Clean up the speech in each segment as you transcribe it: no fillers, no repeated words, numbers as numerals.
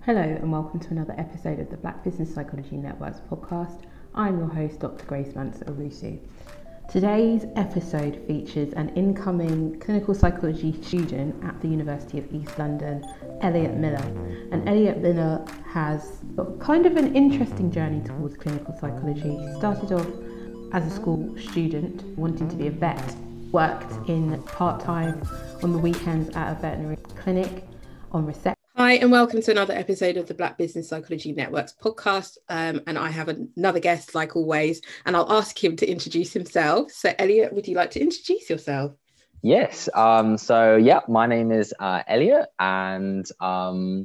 Hello and welcome to another episode of the Black Business Psychology Network's podcast. I'm your host, Dr. Grace Mansa-Owusu. Today's episode features an incoming clinical psychology student at the University of East London, Elliot Miller. And Elliot Miller has got kind of an interesting journey towards clinical psychology. He started off as a school student wanting to be a vet, worked in part-time on the weekends at a veterinary clinic on reception. Hi, and welcome to another episode of the Black Business Psychology Network's podcast. And I have another guest, like always, and I'll ask him to introduce himself. So, Elliot, would you like to introduce yourself? Yes. My name is Elliot, and I'm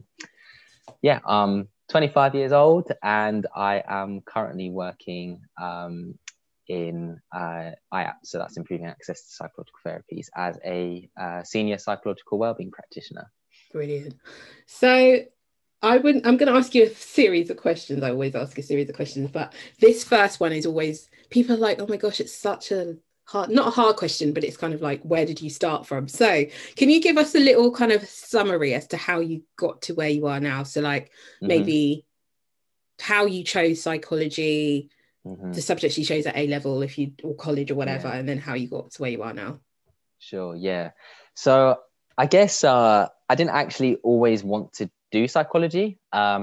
25 years old, and I am currently working in IAP, so that's improving access to psychological therapies, as a senior psychological wellbeing practitioner. Brilliant. So I'm going to ask you a series of questions. I always ask a series of questions, but this first one is always, people are like, oh my gosh, it's such a hard, not a hard question, but it's kind of like, where did you start from? So can you give us a little kind of summary as to how you got to where you are now? So like maybe how you chose psychology, the subjects you chose at A-level, or college or whatever, and then how you got to where you are now. Sure, yeah. So I guess I didn't actually always want to do psychology.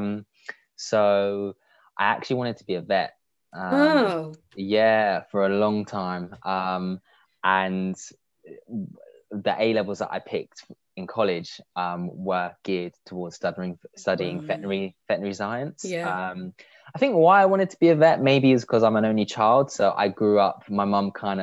So I actually wanted to be a vet. Yeah, for a long time. And the A-levels that I picked in college were geared towards studying veterinary science. Yeah. I think why I wanted to be a vet maybe is because I'm an only child. So I grew up, my mum kind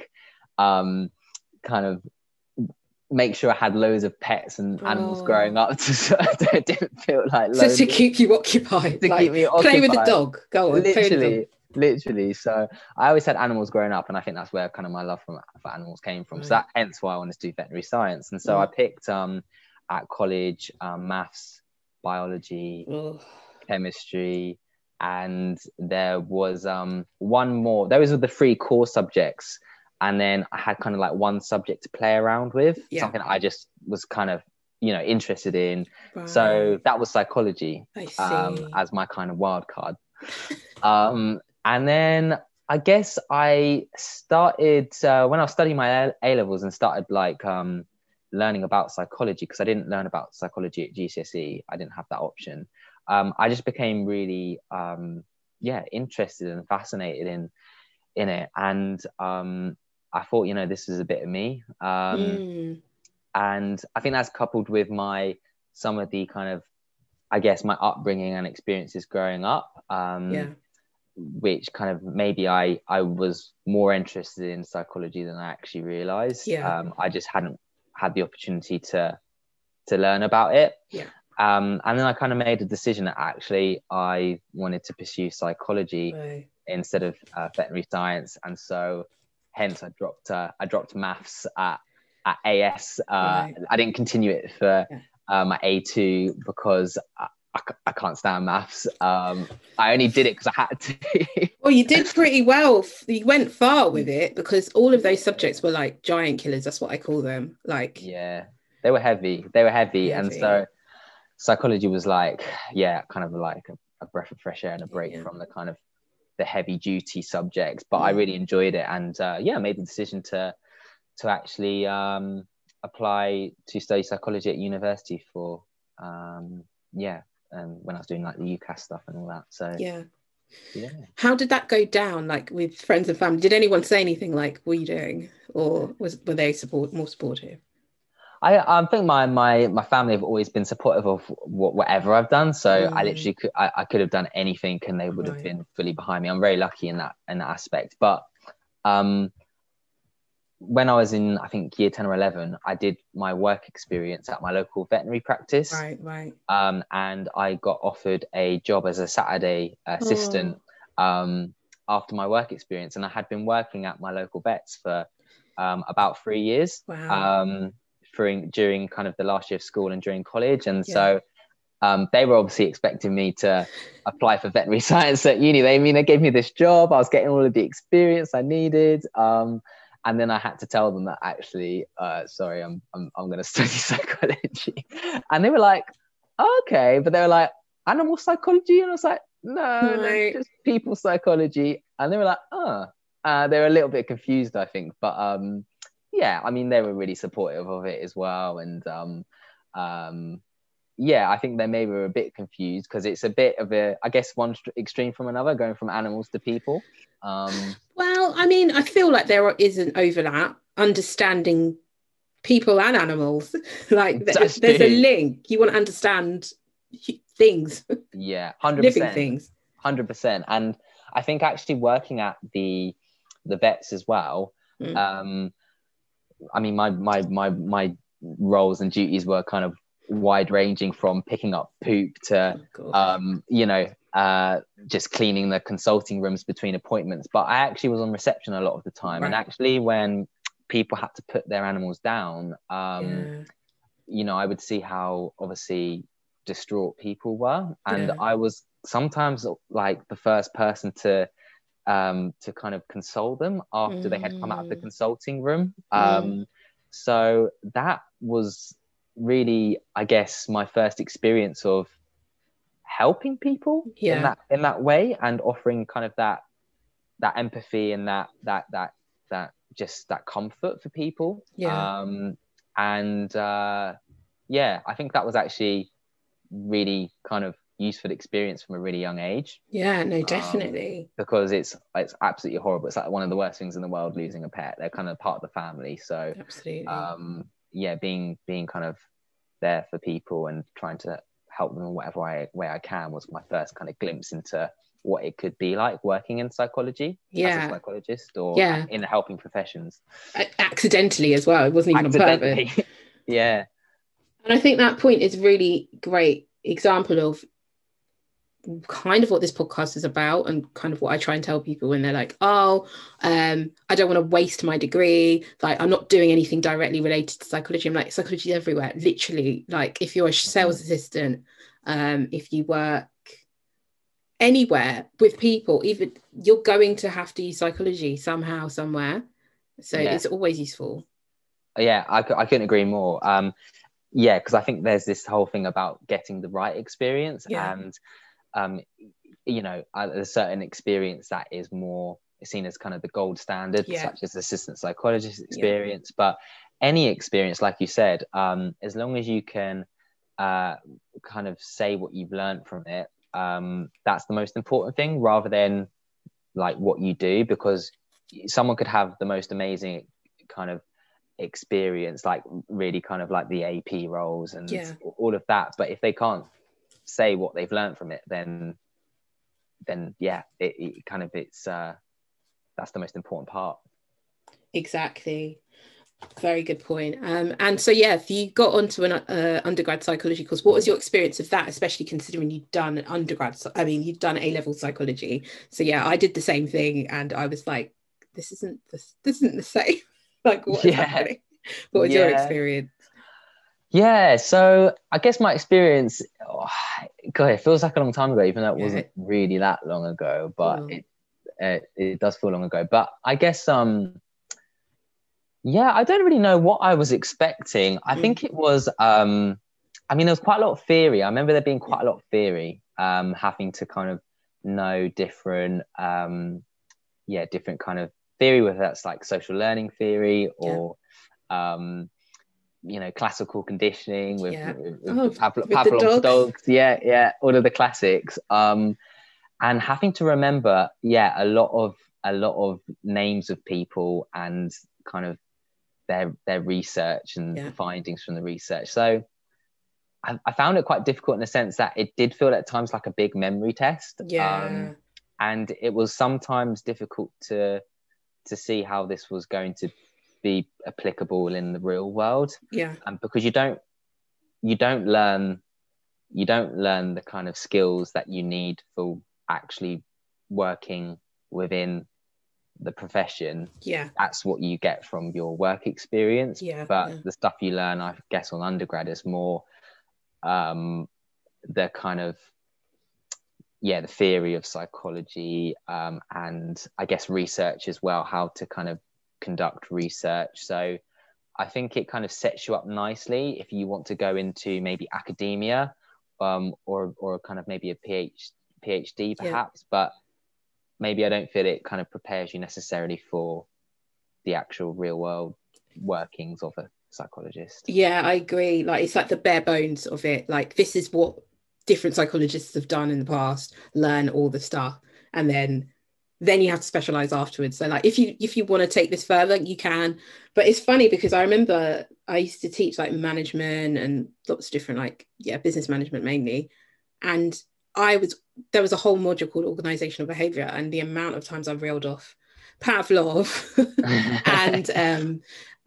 of make sure I had loads of pets and animals growing up so I didn't feel like lonely. So to keep you occupied, keep me occupied. Play with the dog. Go on. Literally. So I always had animals growing up, and I think that's where kind of my love for animals came from. Right. So hence why I wanted to do veterinary science. And so I picked at college maths, biology, chemistry, and there was one more. Those were the three core subjects. And then I had kind of like one subject to play around with, something I just was kind of, interested in. Right. So that was psychology as my kind of wild card. And then I guess I started, when I was studying my A-levels and started learning about psychology, because I didn't learn about psychology at GCSE. I didn't have that option. I just became really, interested and fascinated in it. And I thought, this is a bit of me. And I think that's coupled with some of the kind of, I guess, my upbringing and experiences growing up, which kind of maybe I was more interested in psychology than I actually realized. I just hadn't had the opportunity to learn about it. And then I kind of made a decision that actually I wanted to pursue psychology instead of veterinary science. And so hence I dropped maths at AS. I didn't continue it for my A2 because I can't stand maths. I only did it because I had to. Well, you did pretty well. You went far with it because all of those subjects were like giant killers. That's what I call them. They were heavy. And so psychology was kind of like a breath of fresh air and a break from the kind of the heavy duty subjects, but I really enjoyed it, and made the decision to actually apply to study psychology at university for when I was doing like the UCAS stuff and all that. So how did that go down, like with friends and family? Did anyone say anything like, what are you doing, or were they more supportive? I think my family have always been supportive of whatever I've done. So I literally could have done anything and they would have been fully behind me. I'm very lucky in that aspect. But when I was in, I think, year 10 or 11, I did my work experience at my local veterinary practice. Right. And I got offered a job as a Saturday assistant after my work experience. And I had been working at my local vets for about 3 years. Wow. During kind of the last year of school and during college. And so they were obviously expecting me to apply for veterinary science at uni. They gave me this job. I was getting all of the experience I needed. And then I had to tell them that actually, sorry, I'm going to study psychology. And they were like, oh, okay. But they were like, animal psychology? And I was like, no, No. just people psychology. And they were like, oh. They were a little bit confused, I think. But yeah, I mean, they were really supportive of it as well. And yeah, I think they maybe were a bit confused because it's a bit of a, I guess, one extreme from another, going from animals to people. Well, I mean, I feel like there is an overlap, understanding people and animals. Like That's there's a true. link. You want to understand things, Yeah, living 100%. things. 100%. And I think actually working at the vets as well, I mean, my roles and duties were kind of wide ranging, from picking up poop to you know, just cleaning the consulting rooms between appointments. But I actually was on reception a lot of the time. Right. And actually when people had to put their animals down, you know, I would see how obviously distraught people were, and I was sometimes like the first person to kind of console them after they had come out of the consulting room. So that was really, I guess, my first experience of helping people in that way, and offering kind of that empathy and that just that comfort for people. And yeah, I think that was actually really kind of useful experience from a really young age. Yeah, no, definitely. Because it's absolutely horrible. It's like one of the worst things in the world, losing a pet. They're kind of part of the family. So absolutely. Yeah, being kind of there for people and trying to help them in whatever way I can was my first kind of glimpse into what it could be like working in psychology as a psychologist, or in the helping professions. Accidentally as well. It wasn't even on purpose. Yeah. And I think that point is really great example of kind of what this podcast is about, and kind of what I try and tell people when they're like, oh, I don't want to waste my degree, like I'm not doing anything directly related to psychology. I'm like, psychology is everywhere, literally. Like if you're a sales assistant, if you work anywhere with people, even, you're going to have to use psychology somehow, somewhere. So it's always useful. Yeah, I couldn't agree more. Yeah, because I think there's this whole thing about getting the right experience, and you know, a certain experience that is more seen as kind of the gold standard, such as assistant psychologist experience. But any experience, like you said, as long as you can kind of say what you've learned from it, that's the most important thing, rather than like what you do, because someone could have the most amazing kind of experience, like really kind of like the AP roles and all of that, but if they can't say what they've learned from it, then yeah, it kind of, it's that's the most important part. Exactly. Very good point. And so if you got onto an undergrad psychology course, what was your experience of that, especially considering you'd done an undergrad, I mean, you'd done A-level psychology. So I did the same thing, and I was like, this isn't the same. Like, what is happening? What was your experience? Yeah, so I guess my experience, God, it feels like a long time ago, even though it wasn't really that long ago, but it does feel long ago. But I guess I don't really know what I was expecting. I think it was I mean, there was quite a lot of theory. I remember there being quite a lot of theory, having to kind of know different different kind of theory, whether that's like social learning theory or you know, classical conditioning with Pavlov's dogs, all of the classics, and having to remember a lot of names of people and kind of their research and findings from the research. So I found it quite difficult in the sense that it did feel at times like a big memory test, and it was sometimes difficult to see how this was going to be applicable in the real world, because you don't learn the kind of skills that you need for actually working within the profession. That's what you get from your work experience, but the stuff you learn, I guess, on undergrad is more the kind of the theory of psychology, and I guess research as well, how to kind of conduct research. So I think it kind of sets you up nicely if you want to go into maybe academia or kind of maybe a PhD perhaps, but maybe I don't feel it kind of prepares you necessarily for the actual real world workings of a psychologist. Yeah, I agree. Like, it's like the bare bones of it. Like, this is what different psychologists have done in the past, learn all the stuff, and then you have to specialize afterwards. So like, if you want to take this further, you can. But it's funny because I remember I used to teach like management and lots of different, like, business management mainly, and there was a whole module called organizational behavior, and the amount of times I've reeled off Pavlov and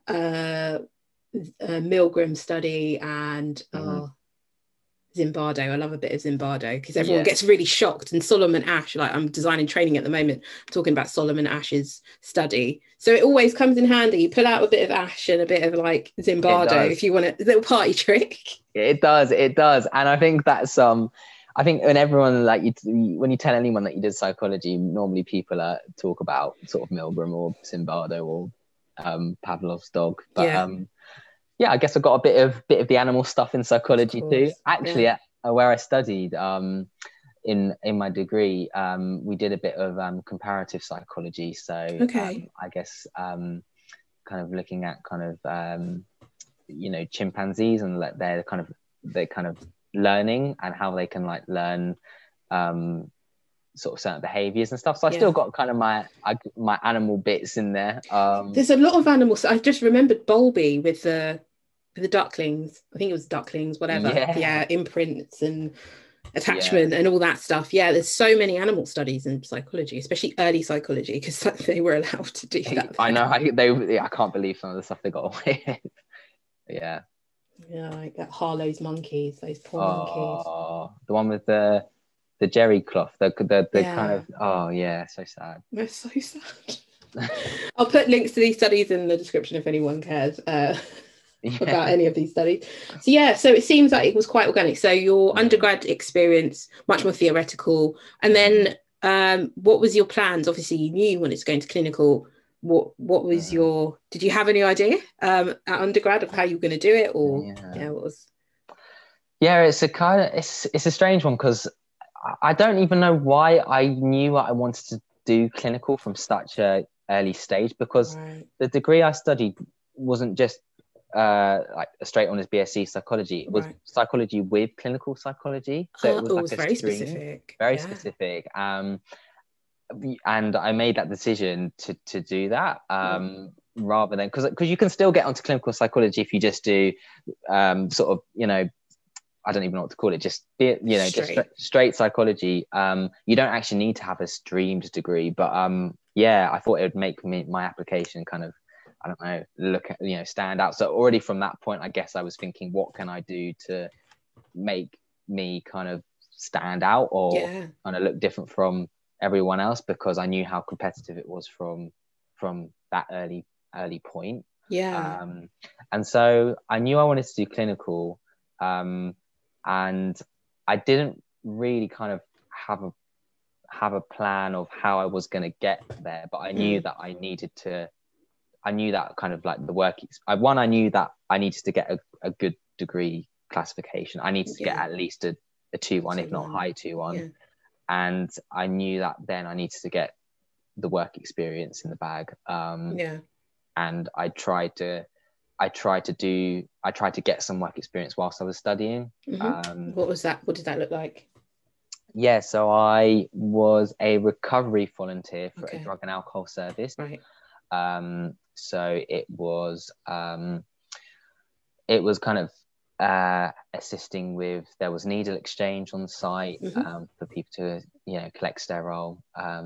Milgram study and Zimbardo. I love a bit of Zimbardo because everyone gets really shocked. And Solomon Asch, like, I'm designing training at the moment, talking about Solomon Asch's study. So it always comes in handy. You pull out a bit of Asch and a bit of like Zimbardo if you want a little party trick. It does. And I think that's I think when everyone, like, when you tell anyone that you did psychology, normally people talk about sort of Milgram or Zimbardo or Pavlov's dog. But I guess I've got a bit of the animal stuff in psychology too. Actually, where I studied in my degree, we did a bit of comparative psychology. So I guess kind of looking at kind of chimpanzees and their kind of learning and how they can like learn sort of certain behaviors and stuff. So I still got kind of my animal bits in there. There's a lot of animals. I just remembered Bowlby with the ducklings. I think it was ducklings, whatever. Imprints and attachment and all that stuff. There's so many animal studies in psychology, especially early psychology, because they were allowed to do that. I know. I can't believe some of the stuff they got away with. Like that Harlow's monkeys, those poor monkeys. The one with the jerry cloth, the kind of so sad. They're so sad. I'll put links to these studies in the description if anyone cares about any of these studies. So it seems like it was quite organic. So your undergrad experience, much more theoretical, and then what was your plans? Obviously you knew you wanted to go into clinical. What was did you have any idea at undergrad of how you were going to do it, or what was? It's a strange one because I don't even know why I knew I wanted to do clinical from such a early stage, because the degree I studied wasn't just like a straight on as BSc psychology. It was psychology with clinical psychology, so it was very specific. Specific. And I made that decision to do that rather than because you can still get onto clinical psychology if you just do sort of I don't even know what to call it, just just straight psychology. You don't actually need to have a streamed degree, but I thought it would make my application kind of, I don't know, look at stand out. So already from that point, I guess I was thinking, what can I do to make me kind of stand out or kind of look different from everyone else, because I knew how competitive it was from that early point. And so I knew I wanted to do clinical, and I didn't really kind of have a plan of how I was going to get there, but I knew that I knew that kind of like the work. I knew that I needed to get a good degree classification. I needed to get at least a 2-1, if not high 2-1. And I knew that then I needed to get the work experience in the bag. And I tried to get some work experience whilst I was studying. What was that? What did that look like? So I was a recovery volunteer for a drug and alcohol service. So it was kind of assisting with, there was needle exchange on site for people to collect sterile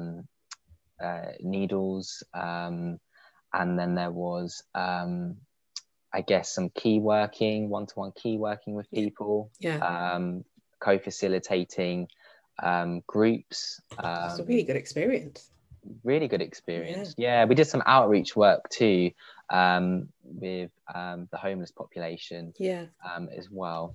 needles, and then there was I guess some one-to-one key working with people, co-facilitating groups. It's a really good experience. We did some outreach work too, with the homeless population as well,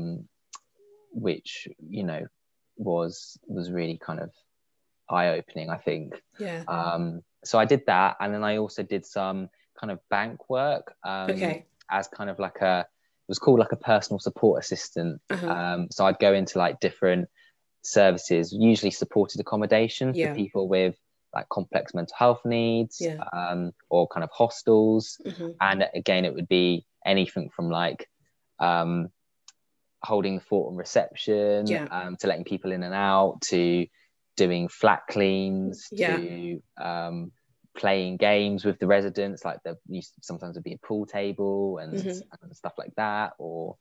which was really kind of eye-opening, I think. So I did that, and then I also did some kind of bank work as kind of like was called like a personal support assistant. So I'd go into like different services, usually supported accommodation for people with like complex mental health needs, or kind of hostels. And again, it would be anything from like holding the fort on reception, to letting people in and out, to doing flat cleans, to playing games with the residents, like sometimes there'd be a pool table and stuff like that, or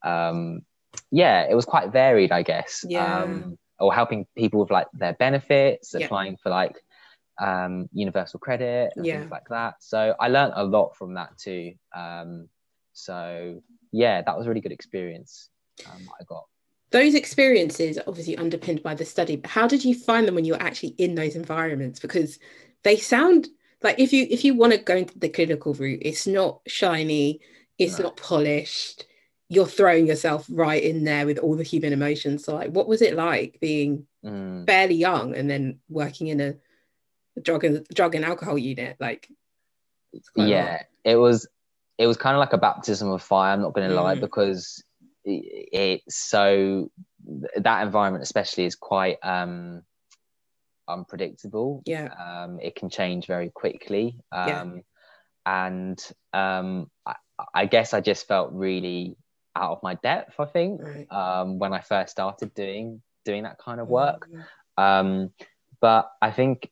it was quite varied, I guess. Or helping people with like their benefits, applying for like universal credit and things like that. So I learned a lot from that too. So that was a really good experience I got. Those experiences are obviously underpinned by the study, but how did you find them when you were actually in those environments? Because they sound like, if you want to go into the clinical route, it's not shiny, it's not polished, you're throwing yourself right in there with all the human emotions. So like, what was it like being fairly young and then working in a drug and alcohol unit? Like, it was kind of like a baptism of fire, I'm not going to lie, because it's so, that environment especially is quite unpredictable. It can change very quickly. And I guess I just felt really out of my depth, I think, when I first started doing that kind of work. But I think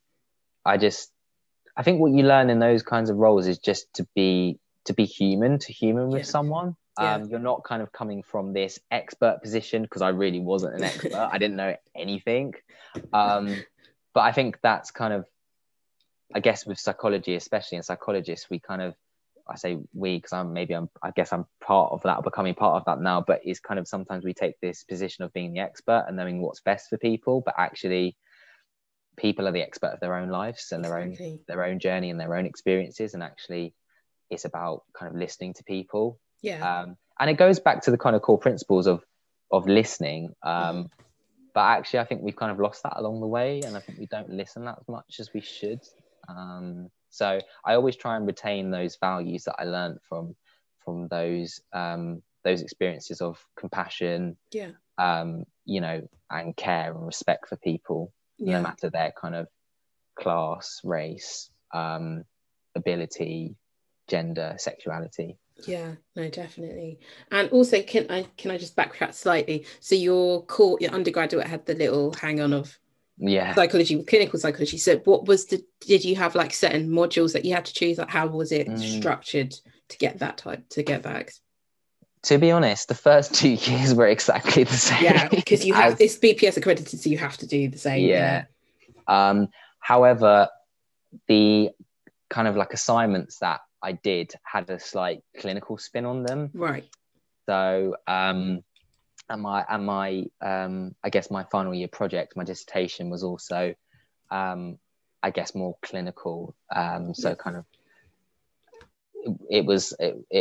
what you learn in those kinds of roles is just to be human with someone. You're not kind of coming from this expert position, because I really wasn't an expert. I didn't know anything. But I think that's kind of, I guess with psychology, especially in psychologists, we kind of, I say we because I guess I'm part of that, or becoming part of that now, but it's kind of, sometimes we take this position of being the expert and knowing what's best for people, but actually people are the expert of their own lives and their own journey and their own experiences, and actually it's about kind of listening to people. And it goes back to the kind of core principles of listening, but actually I think we've kind of lost that along the way, and I think we don't listen as much as we should. So I always try and retain those values that I learned from those experiences of compassion, and care and respect for people, no matter their kind of class, race, ability, gender, sexuality. No, definitely. And also, can I just backtrack slightly? So your undergraduate had the little hang on of psychology, clinical psychology. So what was did you have like certain modules that you had to choose? Like, how was it structured to get that? To be honest, the first 2 years were exactly the same. Because you have it's BPS accredited, so you have to do the same. However, the kind of like assignments that I did had a slight clinical spin on them. So and my I guess my final year project, my dissertation, was also I guess more clinical. So kind of it was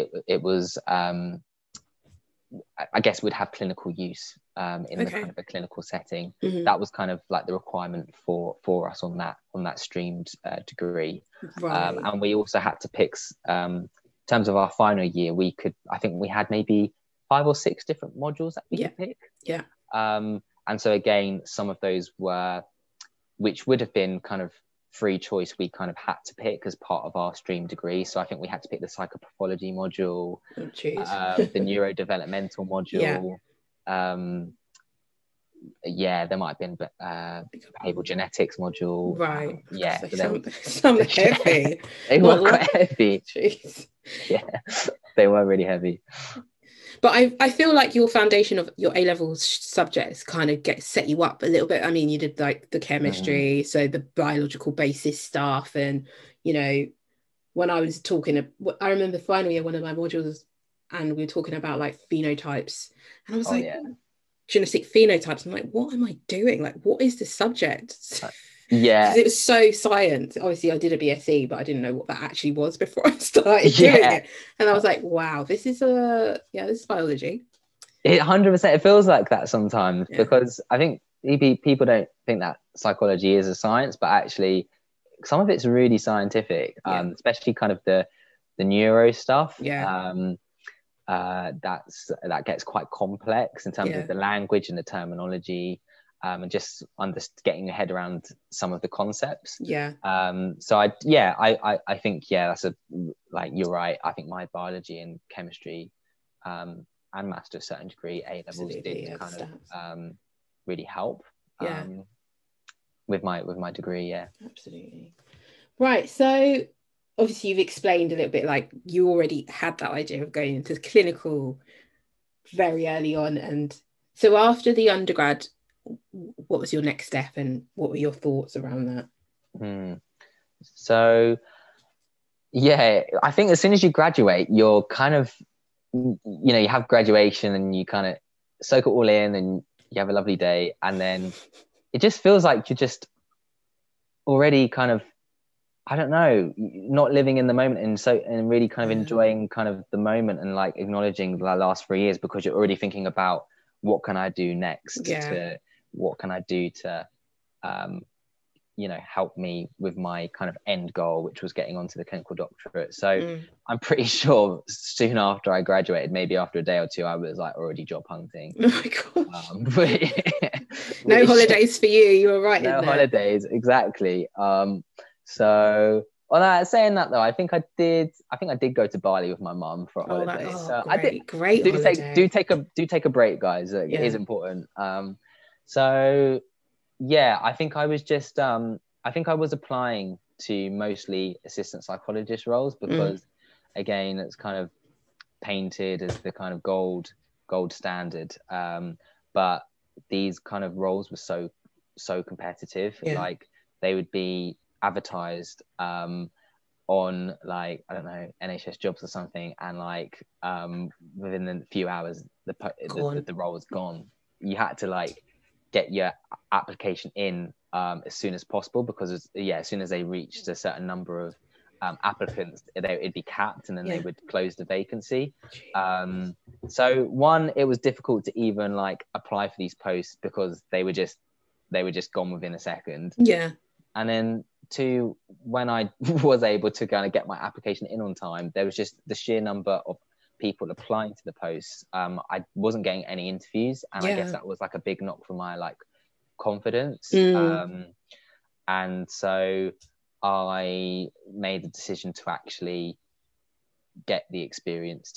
I guess would have clinical use in the kind of a clinical setting. That was kind of like the requirement for us on that streamed degree. And we also had to pick, in terms of our final year, I think we had maybe 5 or 6 different modules that we could pick. And so again, some of those which would have been kind of free choice, we kind of had to pick as part of our stream degree. So I think we had to pick the psychopathology module, the neurodevelopmental module. There might have been behavioral genetics module. Some heavy. They were quite heavy. They were really heavy. But I feel like your foundation of your A-level subjects kind of set you up a little bit. I mean, you did like the chemistry, so the biological basis stuff. And, when I was talking, I remember final year, one of my modules, and we were talking about like phenotypes. And I was genetic phenotypes. I'm like, what am I doing? Like, what is this subject? Because it was so science. Obviously I did a BSc, but I didn't know what that actually was before I started doing it. And I was like, wow, this is biology. It 100%, it feels like that sometimes, because I think people don't think that psychology is a science, but actually some of it's really scientific, especially kind of the neuro stuff. that gets quite complex in terms of the language and the terminology, and just getting your head around some of the concepts. So I think that's like, you're right. I think my biology and chemistry and maths to a certain degree, A levels did kind of really help with my degree. Absolutely. Right, so obviously you've explained a little bit, like you already had that idea of going into clinical very early on, and so after the undergrad, what was your next step and what were your thoughts around that? So I think as soon as you graduate, you're kind of, you have graduation and you kind of soak it all in and you have a lovely day, and then it just feels like you're just already kind of, I don't know, not living in the moment, and really kind of enjoying kind of the moment and like acknowledging the last 3 years, because you're already thinking about what can I do next, what can I do to help me with my kind of end goal, which was getting onto the clinical doctorate. So I'm pretty sure soon after I graduated, maybe after a day or two, I was like already job hunting. Oh my gosh. No holidays for you were right in there. No holidays, exactly. So saying that though, I think I did go to Bali with my mum for a holiday. So great holiday. Do take a break, guys. It is important. So yeah, I think I was just I think I was applying to mostly assistant psychologist roles, because again, it's kind of painted as the kind of gold standard. But these kind of roles were so competitive. Like they would be advertised on, like, I don't know, NHS Jobs or something, and like within a few hours the role was gone. You had to like get your application in as soon as possible, because as soon as they reached a certain number of applicants, it'd be capped, and then they would close the vacancy. So one, it was difficult to even like apply for these posts because they were just gone within a second. And then two, when I was able to kind of get my application in on time, there was just the sheer number of people applying to the posts. I wasn't getting any interviews, and I guess that was like a big knock for my like confidence. And so I made the decision to actually get the experience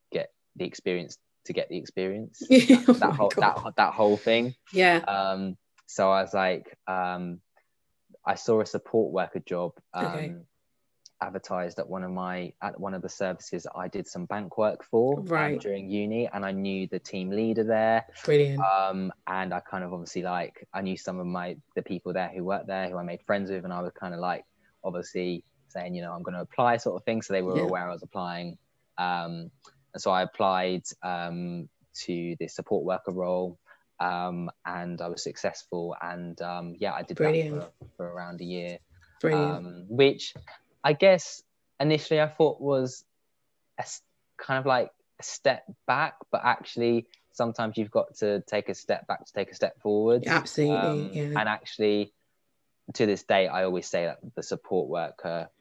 that whole thing. So I was like, I saw a support worker job advertised at one of the services I did some bank work for during uni, and I knew the team leader there. Brilliant. And I kind of obviously like, I knew some of the people there who worked there, who I made friends with, and I was kind of like obviously saying, I'm going to apply, sort of thing. So they were aware I was applying. And so I applied to the support worker role, and I was successful, and I did that for around a year. Which I guess initially I thought was kind of like a step back, but actually sometimes you've got to take a step back to take a step forward. Absolutely. And actually, to this day, I always say that the support worker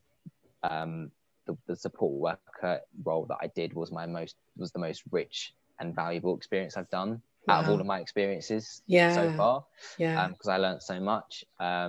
role that I did was the most rich and valuable experience I've done out of all of my experiences so far. Because I learned so much.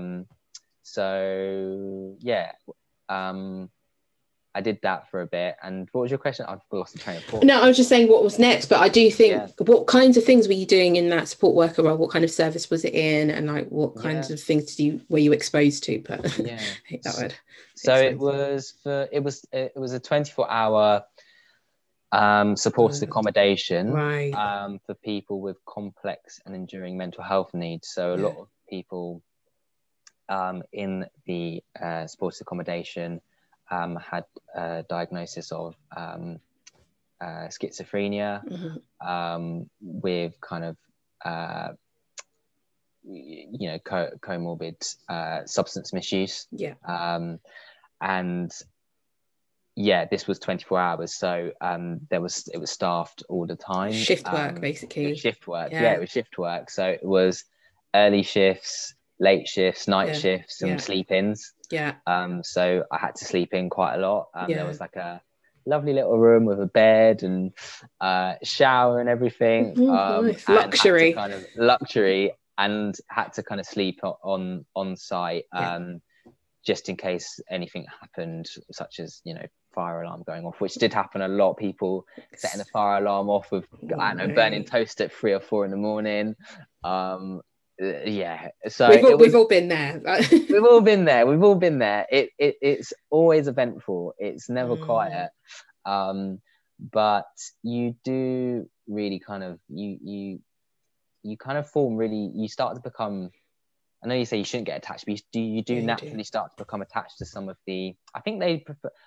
I did that for a bit. And what was your question? I've lost the train of thought. No, I was just saying what was next, but I do think, what kinds of things were you doing in that support worker role? What kind of service was it in, and like what kinds of things were you exposed to? But I hate that word. So it was a 24-hour supported accommodation for people with complex and enduring mental health needs. So a lot of people in the supported accommodation had a diagnosis of schizophrenia, with kind of comorbid substance misuse. And this was 24 hours, so it was staffed all the time. Shift work, basically. It was shift work. It was shift work. So it was early shifts, late shifts, night shifts, and sleep-ins. So I had to sleep in quite a lot. There was like a lovely little room with a bed and shower and everything. Nice. And Luxury. had to kind of luxury and had to kind of sleep on site, just in case anything happened, such as, you know, fire alarm going off, which did happen a lot. People setting the fire alarm off with, I don't know, burning toast at 3 or 4 in the morning. Yeah, so we've all been there. we've all been there. We've all been there. It's always eventful. It's never quiet. But you do really kind of you kind of form really. You start to become. I know you say you shouldn't get attached, but you do naturally start to become attached to some of the. I think they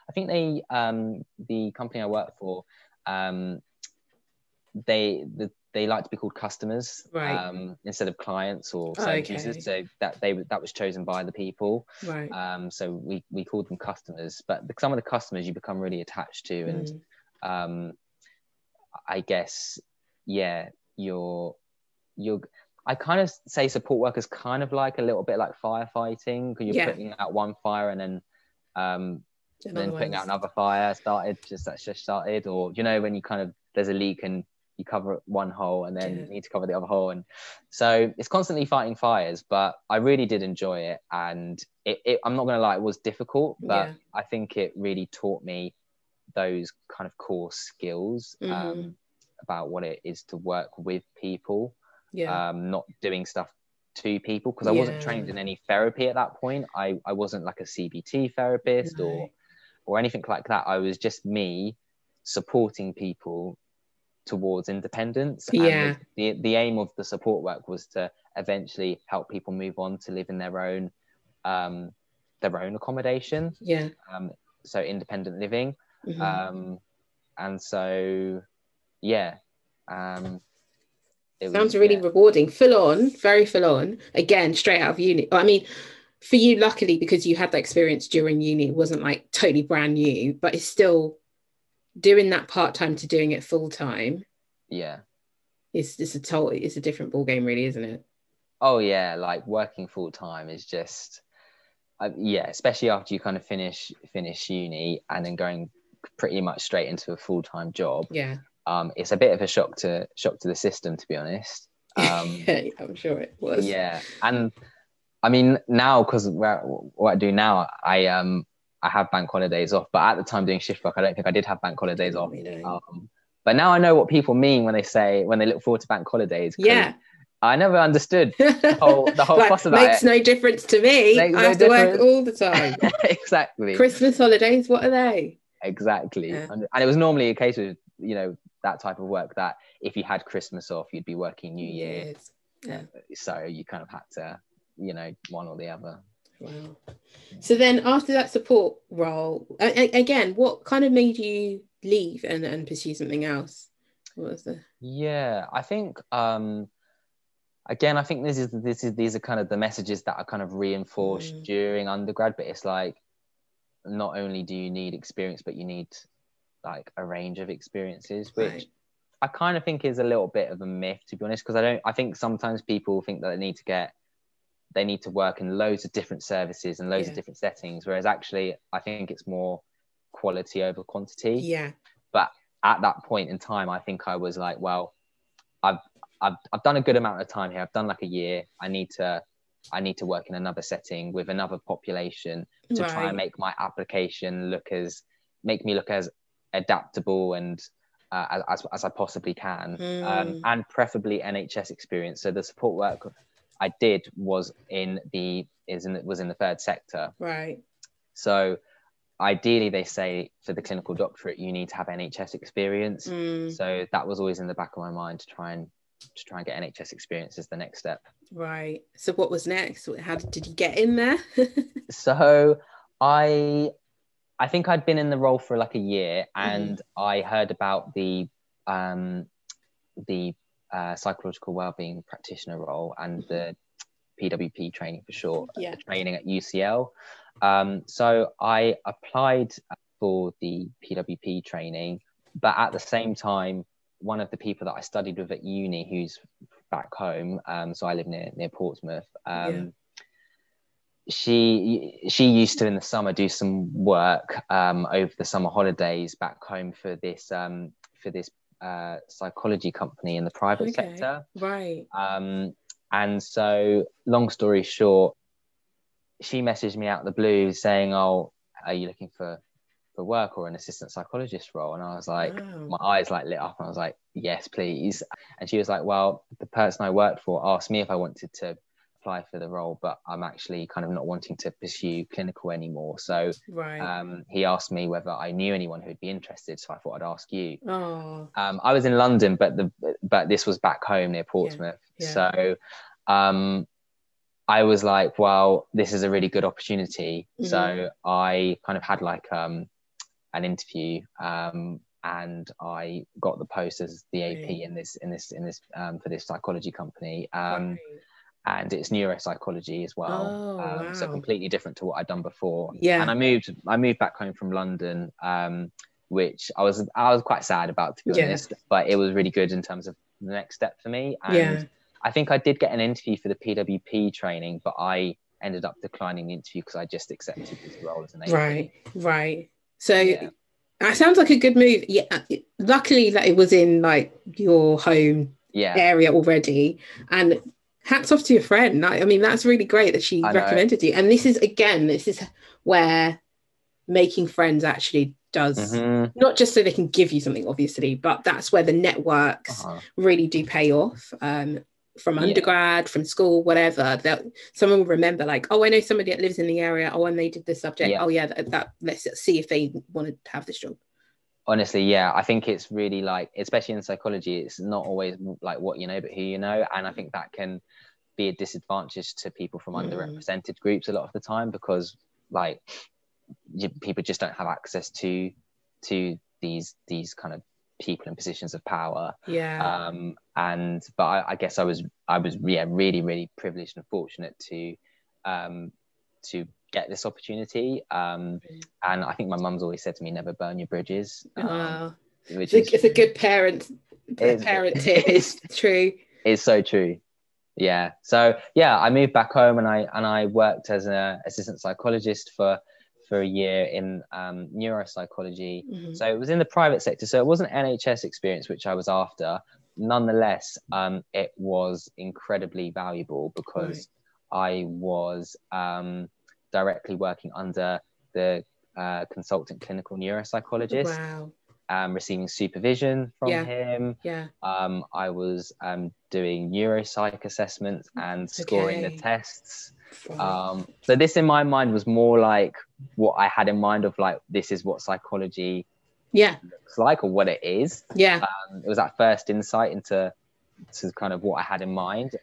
the company I work for, they like to be called customers, right, instead of clients or service users. So that was chosen by the people. Right. So we called them customers, but some of the customers you become really attached to, and I guess, yeah, you're. I kind of say support work is kind of like a little bit like firefighting, because you're putting out one fire and then putting out another fire that's just started, or, you know, when you kind of, there's a leak and you cover one hole and then you need to cover the other hole, and so it's constantly fighting fires. But I really did enjoy it, and it I'm not gonna lie, it was difficult, but I think it really taught me those kind of core skills about what it is to work with people, not doing stuff to people, because I wasn't trained in any therapy at that point. I wasn't like a CBT therapist or anything like that. I was just me supporting people towards independence. And the aim of the support work was to eventually help people move on to live in their own accommodation. So independent living. And so it sounds really rewarding. Very full on. Again, straight out of uni. I mean, for you, luckily, because you had that experience during uni, it wasn't like totally brand new, but it's still doing that part-time to doing it full-time. It's a different ball game, really, isn't it? Oh yeah, like working full-time is just especially after you kind of finish uni and then going pretty much straight into a full-time job. It's a bit of a shock to the system, to be honest. I'm sure it was. And I mean, now, because what I do now, I have bank holidays off, but at the time doing shift work, I don't think I did have bank holidays off. But now I know what people mean when they look forward to bank holidays. I never understood the whole like, fuss about makes no difference to me. I have to work all the time. Exactly. Christmas holidays, what are they? Exactly. And it was normally a case of, you know, that type of work that if you had Christmas off, you'd be working New Year. So you kind of had to, you know, one or the other. Wow. So then after that support role, again, what kind of made you leave and pursue something else? What was the... I think again, I think these are kind of the messages that are kind of reinforced during undergrad, but it's like, not only do you need experience, but you need like a range of experiences, which I kind of think is a little bit of a myth, to be honest, because I think sometimes people think that they need to work in loads of different services and loads of different settings, whereas actually I think it's more quality over quantity. But at that point in time, I think I was like, well, I've done a good amount of time here. I've done like a year. I need to work in another setting with another population to try and make my application make me look as adaptable and as I possibly can, and preferably NHS experience. So the support work I did was in the third sector. So ideally, they say for the clinical doctorate you need to have NHS experience. So that was always in the back of my mind to try and get NHS experience as the next step. So what was next? How did you get in there? So I think I'd been in the role for like a year, and I heard about the psychological wellbeing practitioner role and the PWP training, for short, training at UCL. So I applied for the PWP training, but at the same time, one of the people that I studied with at uni, who's back home, so I live near Portsmouth, she used to in the summer do some work over the summer holidays back home for this psychology company in the private sector. Right. And so, long story short, she messaged me out of the blue saying, "Oh, are you looking for work or an assistant psychologist role?" And I was like, my eyes like lit up, and I was like, "Yes, please." And she was like, "Well, the person I worked for asked me if I wanted to apply for the role, but I'm actually kind of not wanting to pursue clinical anymore. So he asked me whether I knew anyone who'd be interested. So I thought I'd ask you." I was in London, but this was back home near Portsmouth. So I was like, well, this is a really good opportunity. So I kind of had like an interview, and I got the post as the AP in this for this psychology company. And it's neuropsychology as well. So completely different to what I'd done before. And I moved back home from London, which I was quite sad about, to be honest, but it was really good in terms of the next step for me. And I think I did get an interview for the PWP training, but I ended up declining the interview because I just accepted this role as an AP. Right. So that sounds like a good move. Yeah. Luckily that it was in like your home area already. And hats off to your friend. I mean, that's really great that she recommended you. And this is where making friends actually does, not just so they can give you something, obviously, but that's where the networks really do pay off. From undergrad, from school, whatever, that someone will remember like, oh, I know somebody that lives in the area. Oh, and they did this subject. Oh yeah, that let's see if they want to have this job. Honestly, I think it's really like, especially in psychology, it's not always like what you know, but who you know. And I think that can be a disadvantage to people from underrepresented groups a lot of the time, because like people just don't have access to these kind of people in positions of power. But I guess I was really, really privileged and fortunate to get this opportunity. And I think my mum's always said to me, never burn your bridges. It's a good parent tip. It's true. It's so true. So I moved back home, and I worked as an assistant psychologist for a year in neuropsychology. So it was in the private sector, so it wasn't NHS experience, which I was after. Nonetheless, it was incredibly valuable because I was directly working under the consultant clinical neuropsychologist, receiving supervision from him. I was doing neuropsych assessments and scoring the tests. So this in my mind was more like what I had in mind of like, this is what psychology looks like, or what it is. It was that first insight into kind of what I had in mind,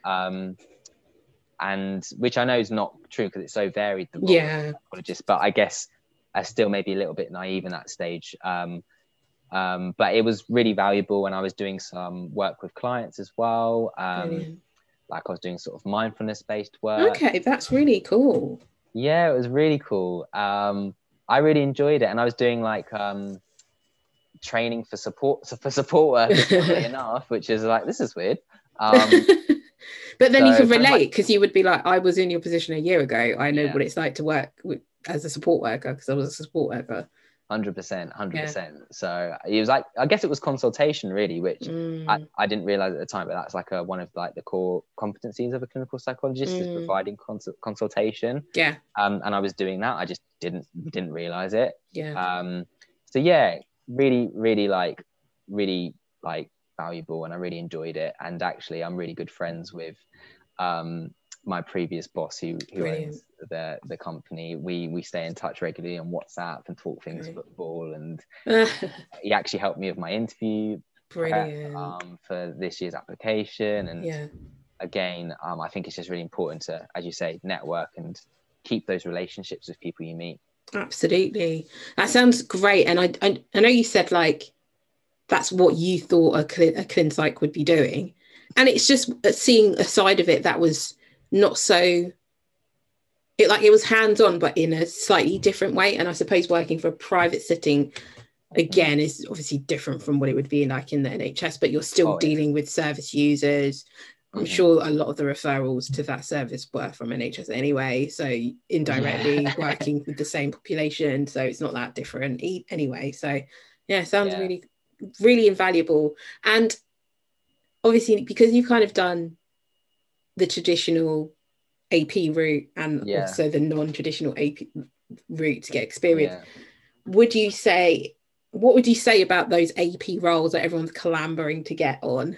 and which I know is not true because it's so varied, the role of a psychologist, but I guess I still maybe a little bit naive in that stage. But it was really valuable, and I was doing some work with clients as well. Like I was doing sort of mindfulness-based work. Okay, that's really cool. Yeah, it was really cool. I really enjoyed it, and I was doing like training for support workers, funnily enough, which is like, this is weird. But then you can relate, because you would be like, I was in your position a year ago. I know what it's like to work as a support worker, because I was a support worker. 100%. So it was like, I guess it was consultation really, which I didn't realize at the time, but that's like one of like the core competencies of a clinical psychologist, is providing consultation. And I was doing that. I just didn't realize it. Really valuable, and I really enjoyed it. And actually I'm really good friends with my previous boss who owns the company. We stay in touch regularly on WhatsApp and talk things football, and he actually helped me with my interview for this year's application. And again, I think it's just really important to, as you say, network and keep those relationships with people you meet. Absolutely, that sounds great. And I know you said like that's what you thought a clin psych would be doing, and it's just seeing a side of it that was not so, it was hands-on, but in a slightly different way. And I suppose working for a private setting again is obviously different from what it would be like in the NHS, but you're still dealing with service users, I'm sure a lot of the referrals to that service were from NHS anyway, so indirectly working with the same population, so it's not that different anyway. So yeah, sounds really, really invaluable. And obviously, because you've kind of done the traditional AP route and also the non-traditional AP route to get experience, what would you say about those AP roles that everyone's clamoring to get on?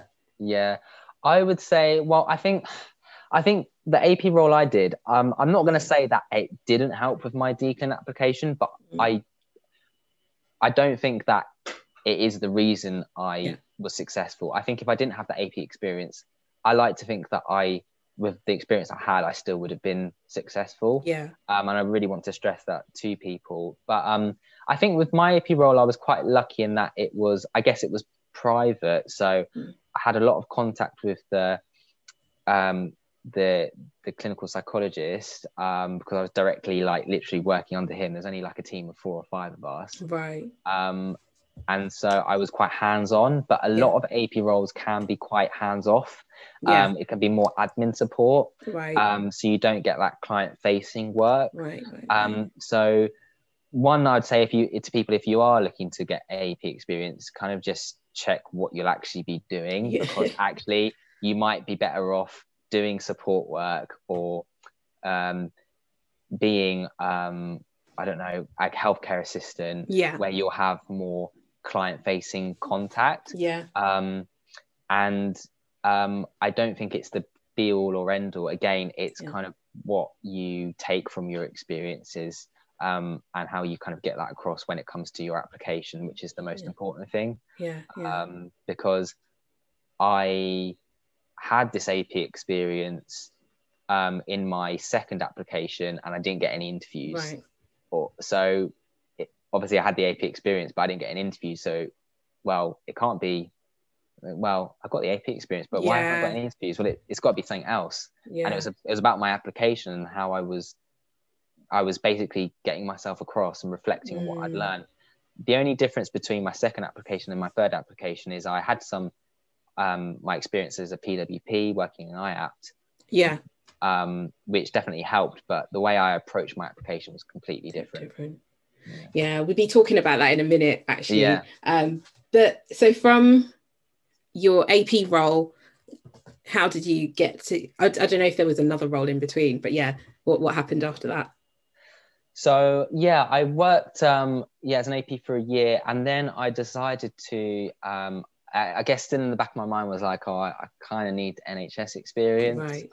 I would say, well, I think the AP role I did, I'm not going to say that it didn't help with my DCLIN application, but I don't think that it is the reason I was successful. I think if I didn't have the AP experience, I like to think that with the experience I had, I still would have been successful. And I really want to stress that to people. But I think with my AP role, I was quite lucky in that it was private. So I had a lot of contact with the clinical psychologist because I was directly literally working under him. There's only a team of 4 or 5 of us. Right. And so I was quite hands-on, but a lot of AP roles can be quite hands-off. It can be more admin support. Right. So you don't get that client-facing work. Right. So one, I'd say if you are looking to get AP experience, kind of just check what you'll actually be doing, because actually you might be better off doing support work or being I don't know, a healthcare assistant, where you'll have more client-facing contact. And I don't think it's the be-all or end-all. Again, it's kind of what you take from your experiences and how you kind of get that across when it comes to your application, which is the most important thing. Because I had this AP experience in my second application and I didn't get any interviews. So obviously I had the AP experience, but I didn't get an interview. So, it can't be, I got the AP experience, but why haven't I got any interviews? Well, it's got to be something else. And it was about my application and how I was basically getting myself across and reflecting on what I'd learned. The only difference between my second application and my third application is I had some my experience as a PWP working in IAPT, which definitely helped, but the way I approached my application was completely different. We'll be talking about that in a minute, actually. But so from your AP role, how did you get to, I don't know if there was another role in between, but what happened after that? So I worked as an AP for a year, and then I decided to I guess still in the back of my mind was I kind of need NHS experience.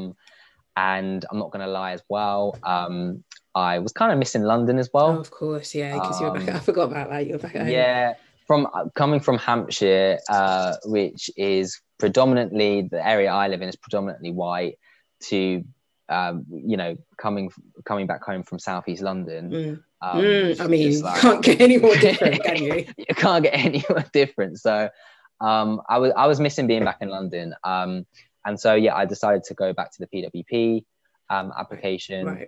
And I'm not going to lie as well, I was kind of missing London as well. Oh, of course, because you're back. I forgot about that. You're back at home. From coming from Hampshire, which is predominantly, the area I live in is predominantly white, to coming back home from southeast London. Can't get any more different, can you? You can't get any more different. So I was missing being back in London. And so I decided to go back to the PWP application.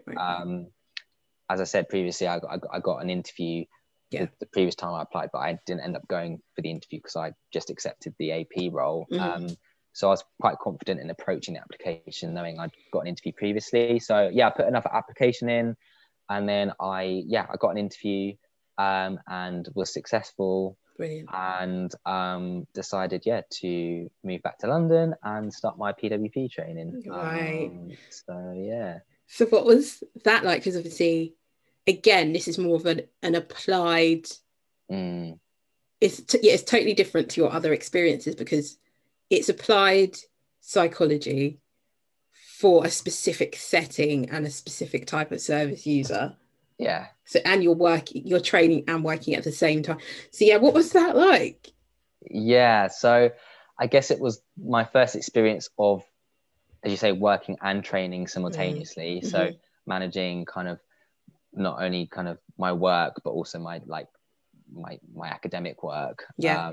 As I said previously, I got an interview the previous time I applied, but I didn't end up going for the interview because I just accepted the AP role. So I was quite confident in approaching the application, knowing I'd got an interview previously. So I put another application in, and then I got an interview and was successful. Brilliant. And decided to move back to London and start my PWP training. So what was that like? Because obviously, again, this is more of an applied. It's totally different to your other experiences because it's applied psychology for a specific setting and a specific type of service user. So, and you're training and working at the same time. So what was that like? So I guess it was my first experience of, as you say, working and training simultaneously. So managing kind of not only kind of my work, but also my academic work.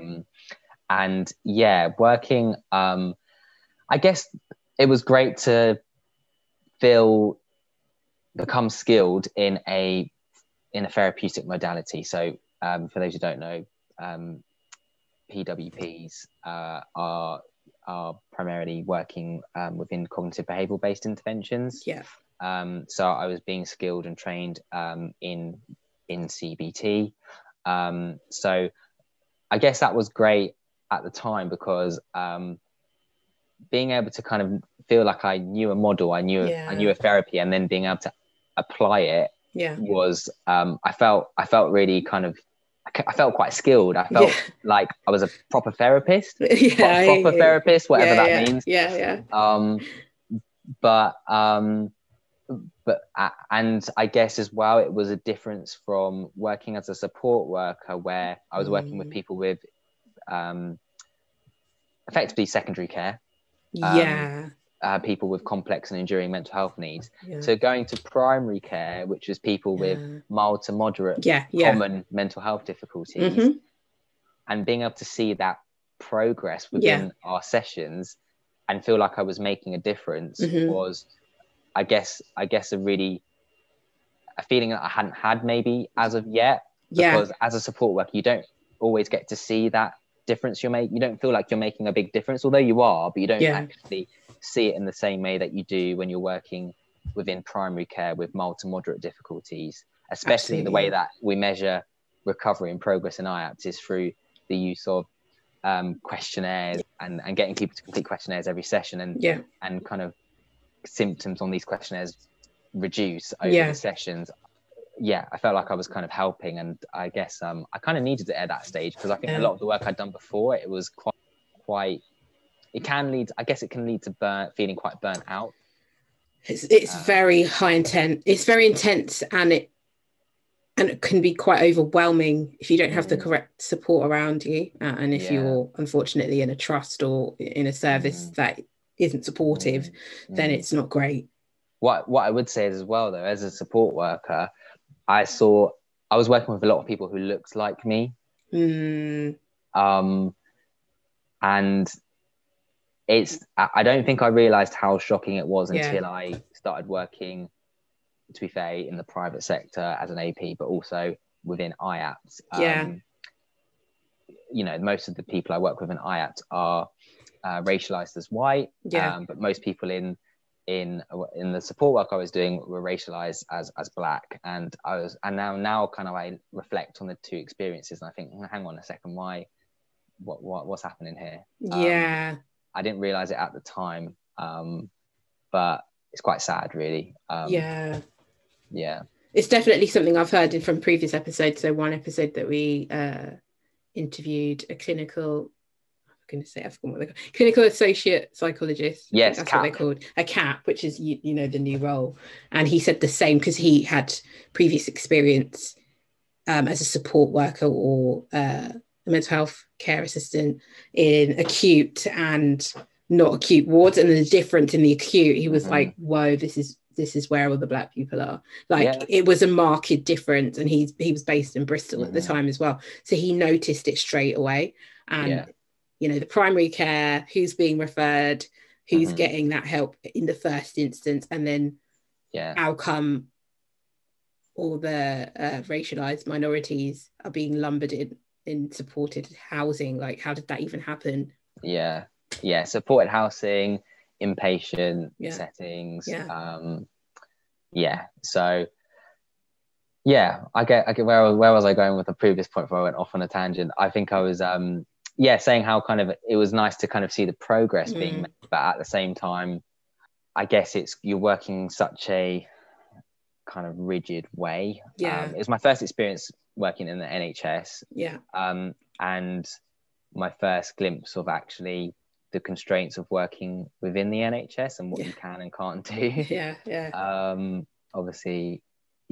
Working, I guess it was great to become skilled in a therapeutic modality. So for those who don't know, PWPs are are primarily working within cognitive behavioral based interventions. Yeah. So I was being skilled and trained in CBT. So I guess that was great at the time, because being able to kind of feel like I knew a model, I knew a therapy, and then being able to apply it was I felt really kind of, I felt quite skilled. I felt like I was a proper therapist, proper therapist, whatever that means. But and I guess as well, it was a difference from working as a support worker, where I was working with people with effectively secondary care, people with complex and enduring mental health needs. So going to primary care, which is people with mild to moderate common mental health difficulties, and being able to see that progress within our sessions and feel like I was making a difference was, I guess a feeling that I hadn't had maybe as of yet, because as a support worker, you don't always get to see that difference you make. You don't feel like you're making a big difference, although you are, but you don't actually see it in the same way that you do when you're working within primary care with mild to moderate difficulties, especially the way that we measure recovery and progress in IAPT is through the use of questionnaires and getting people to complete questionnaires every session, and kind of symptoms on these questionnaires reduce over the sessions. I felt like I was kind of helping, and I guess I kind of needed it at that stage, because I think a lot of the work I'd done before, it was quite it can lead to feeling quite burnt out. It's very high intent. It's very intense, and it can be quite overwhelming if you don't have the correct support around you, and if you're unfortunately in a trust or in a service that isn't supportive, then it's not great. What I would say is, as well, though, as a support worker, I was working with a lot of people who looked like me, and I don't think I realized how shocking it was until I started working, to be fair, in the private sector as an AP, but also within IAPT. Most of the people I work with in IAPT are racialized as white, but most people in the support work I was doing were racialized as Black, and now kind of I reflect on the two experiences, and I think, hang on a second, what's happening here? I didn't realize it at the time, but it's quite sad, really. It's definitely something I've heard from previous episodes. So one episode that we interviewed a clinical associate psychologist. Yes, that's what they're called, a CAP, which is the new role, and he said the same, because he had previous experience as a support worker or a mental health care assistant in acute and not acute wards, and the difference in the acute, he was like, whoa, this is where all the Black people are. It was a marked difference, and he was based in Bristol at the time as well, so he noticed it straight away. And the primary care, who's being referred, who's getting that help in the first instance, and then how come all the racialized minorities are being lumbered in supported housing? Like, how did that even happen? Supported housing, inpatient settings. So I get where was I going with the previous point before I went off on a tangent? I think I was saying how kind of it was nice to kind of see the progress being made, but at the same time, I guess you're working such a kind of rigid way. It was my first experience working in the NHS, and my first glimpse of actually the constraints of working within the NHS and what you can and can't do. Obviously,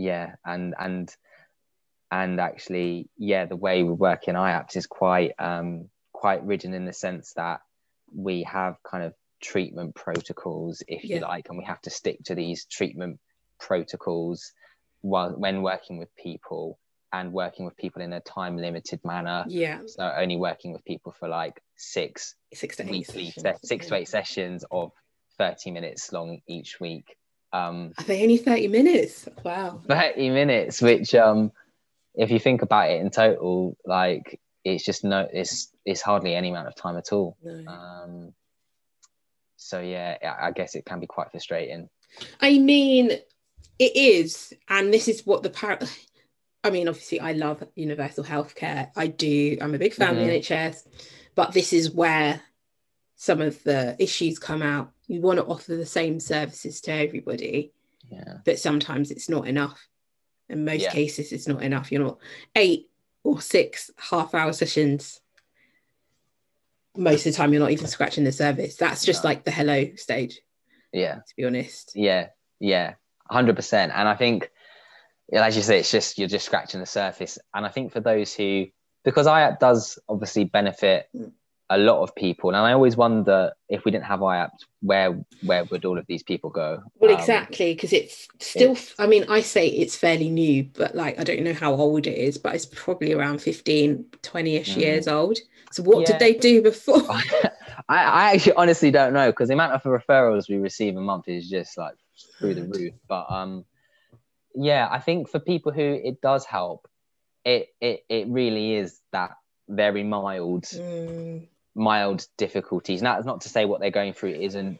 and actually, the way we work in IAPT is quite rigid, in the sense that we have kind of treatment protocols, if you like, and we have to stick to these treatment protocols when working with people, and working with people in a time limited manner. So only working with people for like 6 to 8 sessions of 30 minutes long each week. Are they only 30 minutes? Wow. 30 minutes, which if you think about it in total, like, it's just it's hardly any amount of time at all. So yeah, I guess it can be quite frustrating. I mean, it is, and this is what I mean, obviously, I love universal healthcare. I'm a big fan of the NHS, but this is where some of the issues come out. You want to offer the same services to everybody, but sometimes it's not enough. In most cases, it's not enough. You're not 8 or 6 half-hour sessions. Most of the time, you're not even scratching the surface. That's just like the hello stage. Yeah, to be honest. Yeah, 100%. And I think, as you say, you're just scratching the surface. And I think for those who, because IAPT does obviously benefit a lot of people, and I always wonder, if we didn't have IAPT, where would all of these people go? Well, exactly, because it's still, I mean, I say it's fairly new, but like, I don't know how old it is, but it's probably around 15, 20-ish years old. So what did they do before? I actually honestly don't know, because the amount of referrals we receive a month is just like through the roof. But I think for people who it does help, it really is that very mild difficulties. Now, it's not to say what they're going through isn't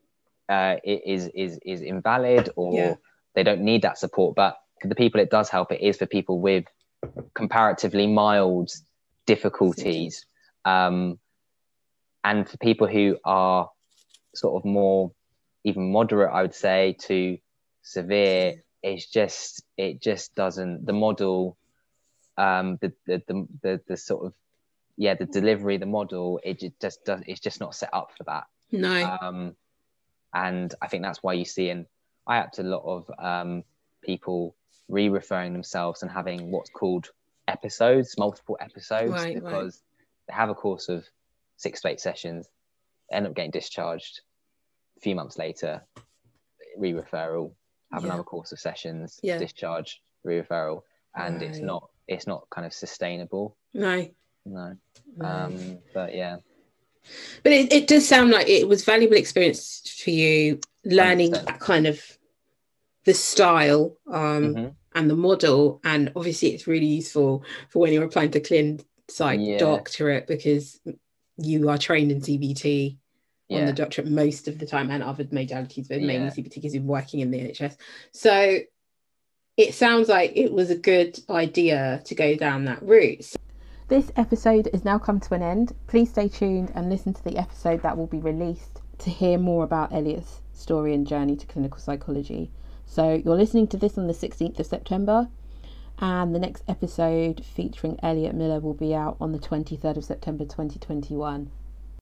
is invalid, or they don't need that support, but for the people it does help, it is for people with comparatively mild difficulties, and for people who are sort of more even moderate, I would say, to severe, it just doesn't, the model, the sort of the delivery, the model, it's just not set up for that. No. And I think that's why you see in IAPT a lot of people re-referring themselves and having what's called multiple episodes, because they have a course of 6 to 8 sessions, end up getting discharged. A few months later, re-referral, have another course of sessions, discharge, re-referral, and it's not kind of sustainable. No. But yeah. But it does sound like it was valuable experience for you, learning 100%. That kind of the style and the model, and obviously it's really useful for when you're applying to clin psych doctorate, because you are trained in CBT on the doctorate most of the time, and other modalities, but mainly CBT because you're working in the NHS. So it sounds like it was a good idea to go down that route. This episode has now come to an end. Please stay tuned and listen to the episode that will be released to hear more about Elliot's story and journey to clinical psychology. So you're listening to this on the 16th of September, and the next episode featuring Elliot Miller will be out on the 23rd of September 2021.